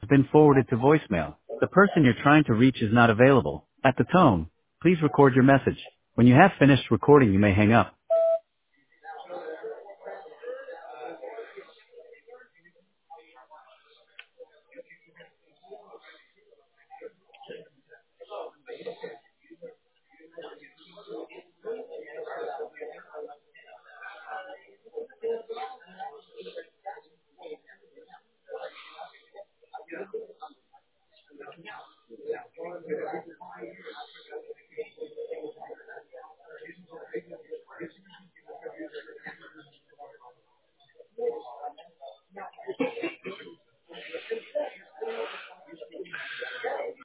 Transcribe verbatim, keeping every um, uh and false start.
been forwarded to voicemail. The person you're trying to reach is not available. At the tone, please record your message. When you have finished recording, you may hang up.